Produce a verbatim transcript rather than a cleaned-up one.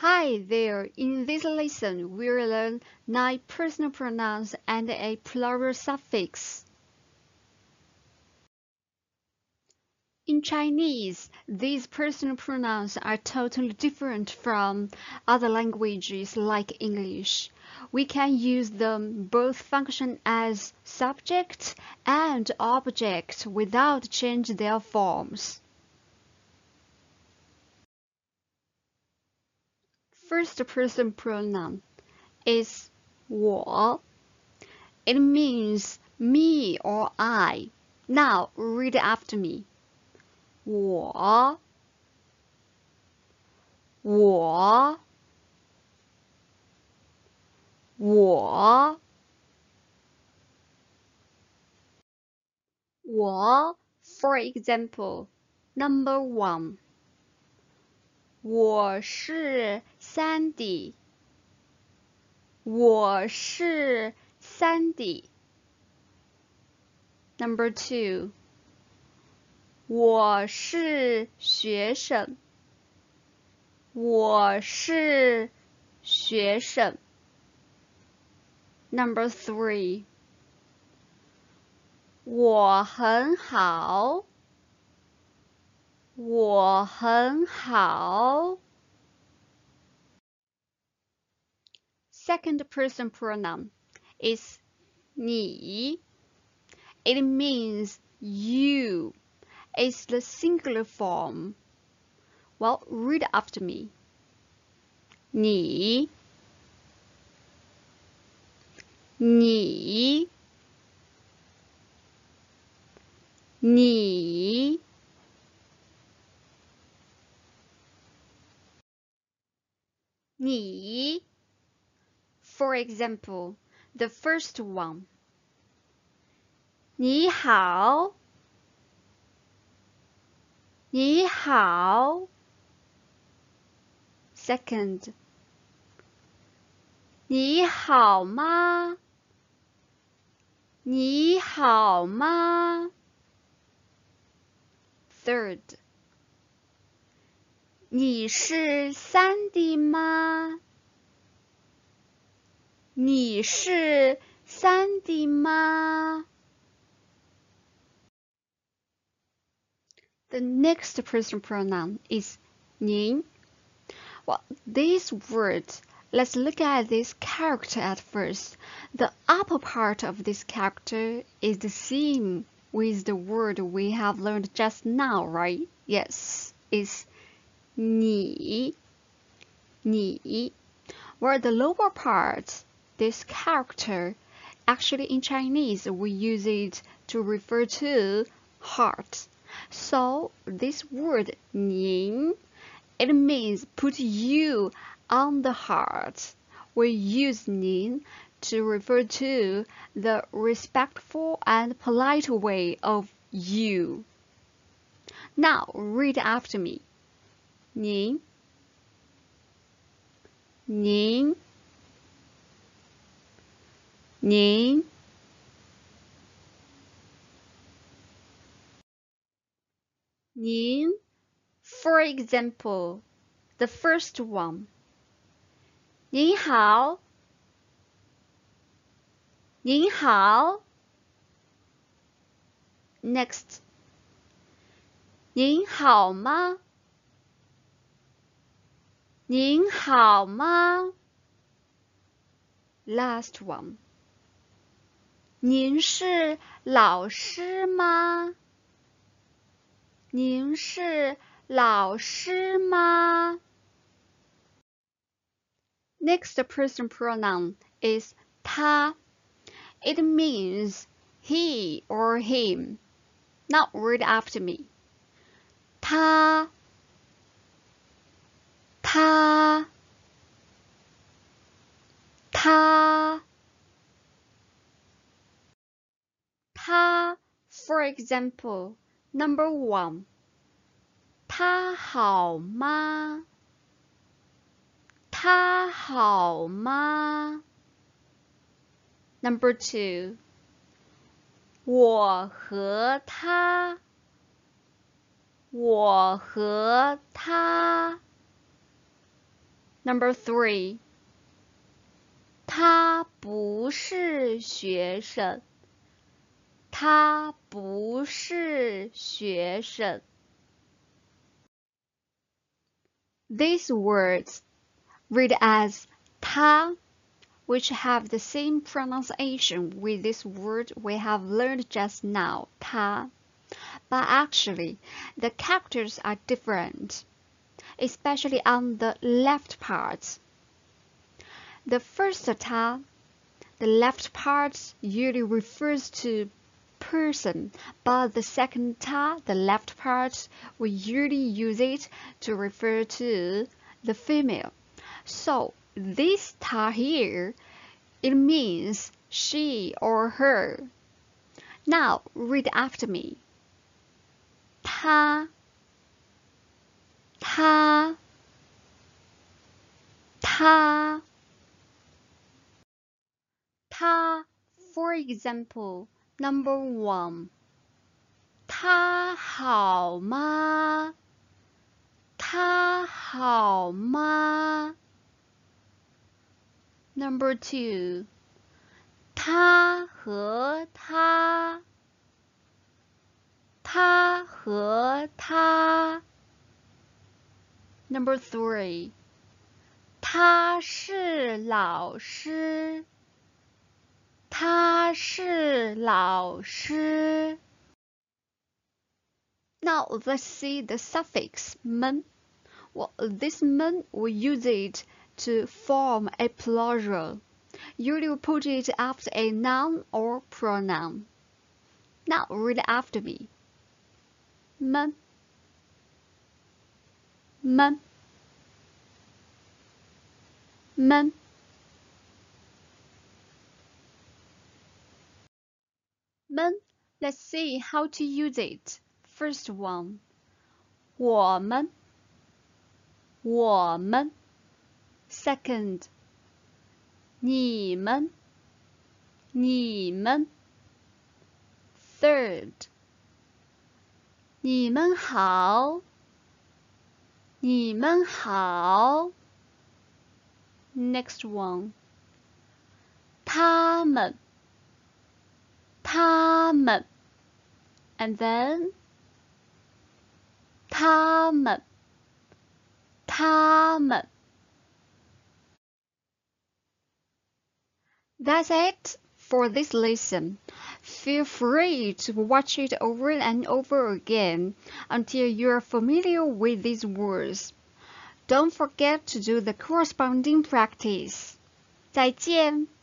Hi there! In this lesson, we'll learn nine personal pronouns and a plural suffix. In Chinese, these personal pronouns are totally different from other languages like English. We can use them both function as subject and object without changing their forms. First person pronoun is 我. It means me or I. Now read after me. 我我我我 For example, number one. 我是 Sandy. 我是 Sandy. Number two. 我是学生。我是学生。Number three. 我很好。我很好。Second person pronoun is 你. It means you. It's the singular form. Well, read after me. 你你你你 For example, the first one. 你好你好 Second. 你好吗你好吗 Third. 你是 Sandy 吗你是 Sandy 吗 The next person pronoun is 您. Well, this word, let's look at this character at first. The upper part of this character is the same with the word we have learned just now, right? Yes, it's 你你 Where the lower part, this character, actually in Chinese we use it to refer to heart. So this word 您 it means put you on the heart. We use 您 to refer to the respectful and polite way of you. Now read after me. 您您您您 For example, the first one. 您好您好 Next. 您好吗您好吗 Last one. 您是老师吗您是老师吗 Next person pronoun is 他. It means he or him. Now read after me. 他他他他 For example, number one. 他好吗他好吗 Number two. 我和他我和他 Number three. 他不是学生。他不是学生。These words read as 他, which have the same pronunciation with this word we have learned just now, 他. But actually, the characters are different, especially on the left part. The first 他, the left part usually refers to person, but the second 他, the left part, we usually use it to refer to the female. So this 她 here, it means she or her. Now read after me. 她她她她 For example, number one. 她好吗？她好吗？ Number two. 他和她，他和她。Number three. 他是老师，他是老师。Now let's see the suffix 们. Well, this 们 we use it to form a plural. Usually put it after a noun or pronoun. Now read after me. 们们们 们 Let's see how to use it. First one. 我们我们 Second. 你们你们 Third. 你们好你们好 Next one. 他们他们 And then 他们他们 That's it for this lesson. Feel free to watch it over and over again until you are familiar with these words. Don't forget to do the corresponding practice. 再见。